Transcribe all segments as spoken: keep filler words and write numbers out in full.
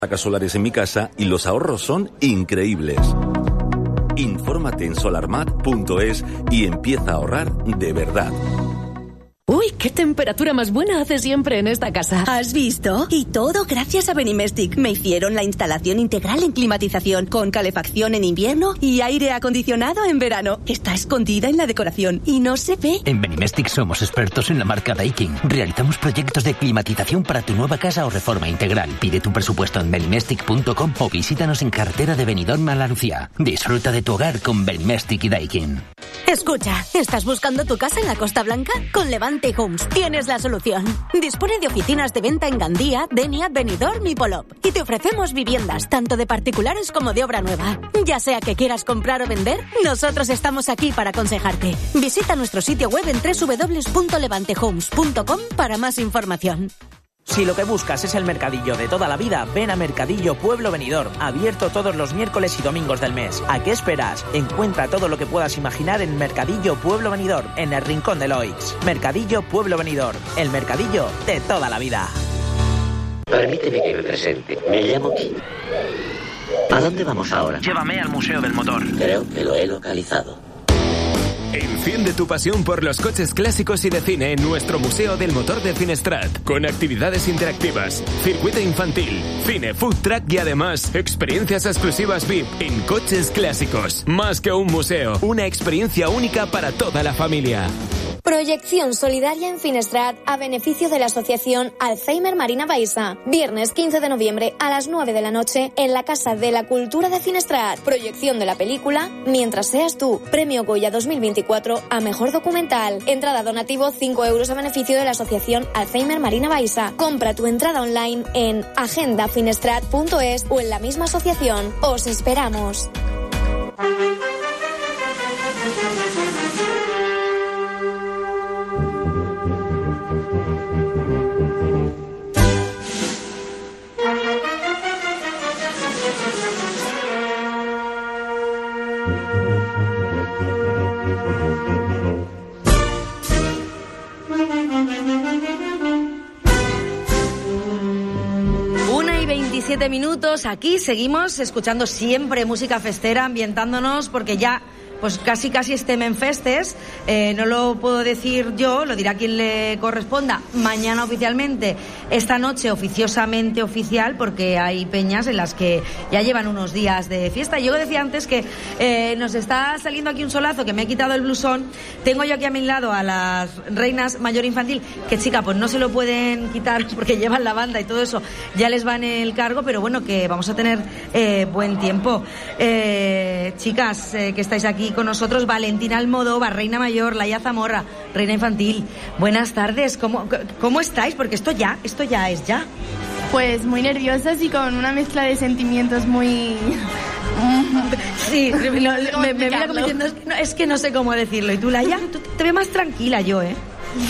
placas solares en mi casa y los ahorros son increíbles. Infórmate en solarmat punto es y empieza a ahorrar de verdad. Uy, qué temperatura más buena hace siempre en esta casa. ¿Has visto? Y todo gracias a Benimestic. Me hicieron la instalación integral en climatización, con calefacción en invierno y aire acondicionado en verano. Está escondida en la decoración y no se ve. En Benimestic somos expertos en la marca Daikin. Realizamos proyectos de climatización para tu nueva casa o reforma integral. Pide tu presupuesto en benimestic punto com o visítanos en carretera de Benidorm a La Lucía. Disfruta de tu hogar con Benimestic y Daikin. Escucha, ¿estás buscando tu casa en la Costa Blanca? Con Levante Homes tienes la solución. Dispone de oficinas de venta en Gandía, Denia, Benidorm y Polop. Y te ofrecemos viviendas, tanto de particulares como de obra nueva. Ya sea que quieras comprar o vender, nosotros estamos aquí para aconsejarte. Visita nuestro sitio web en doble u doble u doble u punto levante homes punto com para más información. Si lo que buscas es el mercadillo de toda la vida, ven a Mercadillo Pueblo Benidorm, abierto todos los miércoles y domingos del mes. ¿A qué esperas? Encuentra todo lo que puedas imaginar en Mercadillo Pueblo Benidorm, en el Rincón de Loix. Mercadillo Pueblo Benidorm, el mercadillo de toda la vida. Permíteme que me presente. Me llamo Kim. ¿A dónde vamos ahora? Llévame al Museo del Motor. Creo que lo he localizado. Enciende tu pasión por los coches clásicos y de cine en nuestro Museo del Motor de Finestrat, con actividades interactivas, circuito infantil, cine, food truck y además experiencias exclusivas V I P en coches clásicos. Más que un museo, una experiencia única para toda la familia. Proyección solidaria en Finestrat a beneficio de la asociación Alzheimer Marina Baixa. Viernes quince de noviembre a las nueve de la noche en la Casa de la Cultura de Finestrat. Proyección de la película Mientras seas tú. Premio Goya dos mil veinticuatro a Mejor Documental. Entrada donativo cinco euros a beneficio de la asociación Alzheimer Marina Baixa. Compra tu entrada online en agenda finestrat punto es o en la misma asociación. Os esperamos. veintisiete minutos, aquí seguimos escuchando siempre música festera, ambientándonos, porque ya pues casi casi este Menfestes, eh, no lo puedo decir yo, lo dirá quien le corresponda mañana oficialmente, esta noche oficiosamente oficial, porque hay peñas en las que ya llevan unos días de fiesta. Yo decía antes que eh, nos está saliendo aquí un solazo, que me he quitado el blusón. Tengo yo aquí a mi lado a las reinas mayor infantil, que chica, pues no se lo pueden quitar porque llevan la banda y todo eso, ya les va en el cargo, pero bueno, que vamos a tener eh, buen tiempo. Eh, chicas, eh, que estáis aquí con nosotros, Valentina Almodóvar, reina mayor, Laia Zamora, reina infantil. Buenas tardes, ¿cómo, cómo estáis? Porque esto ya, esto ya es ya. Pues muy nerviosas y con una mezcla de sentimientos muy... Sí, lo, lo, me, me mira como diciendo, es que, no, es que no sé cómo decirlo. Y tú, Laia, tú te ves más tranquila yo, ¿eh?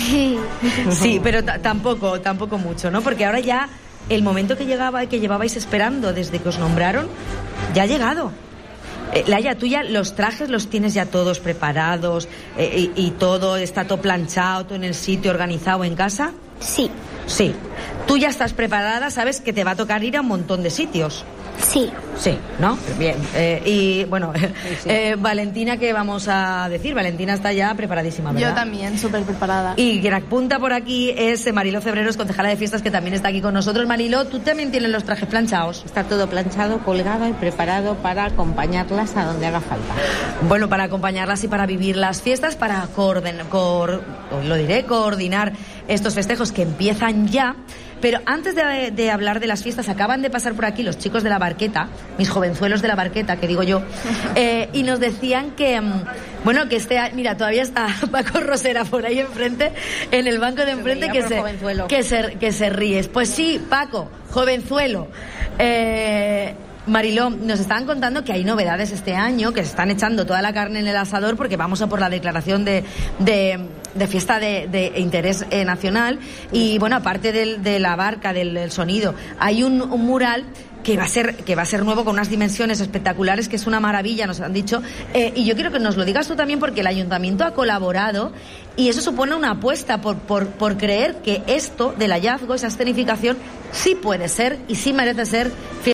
Sí, pero t- tampoco, tampoco mucho, ¿no? Porque ahora ya el momento que llegaba, que llevabais esperando desde que os nombraron, ya ha llegado. Eh, Laia, tú ya los trajes los tienes ya todos preparados, eh, y, y todo está todo planchado, todo en el sitio, organizado en casa. Sí. Sí. Tú ya estás preparada, sabes que te va a tocar ir a un montón de sitios. Sí. Sí, ¿no? Bien. Eh, y bueno, sí, sí. Eh, Valentina, ¿qué vamos a decir? Valentina está ya preparadísima, ¿verdad? Yo también, súper preparada. Y quien apunta por aquí es Mariló Cebreros, concejala de fiestas, que también está aquí con nosotros. Mariló, ¿tú también tienes los trajes planchados? Está todo planchado, colgado y preparado para acompañarlas a donde haga falta. Bueno, para acompañarlas y para vivir las fiestas, para coordinar, cor, lo diré, coordinar estos festejos que empiezan ya. Pero antes de, de hablar de las fiestas, acaban de pasar por aquí los chicos de la Barqueta, mis jovenzuelos de la Barqueta, que digo yo, eh, y nos decían que, bueno, que este, mira, todavía está Paco Rosera por ahí enfrente, en el banco de enfrente, que se, que, se, que se ríes. Pues sí, Paco, jovenzuelo. Eh... Mariló, nos estaban contando que hay novedades este año, que se están echando toda la carne en el asador porque vamos a por la declaración de, de, de fiesta de, de interés eh, nacional. Y bueno, aparte del, de la barca, del, del sonido, hay un, un mural que va a ser que va a ser nuevo con unas dimensiones espectaculares, que es una maravilla, nos han dicho, eh, y yo quiero que nos lo digas tú también, porque el ayuntamiento ha colaborado y eso supone una apuesta por, por, por creer que esto del hallazgo, esa escenificación, sí puede ser y sí merece ser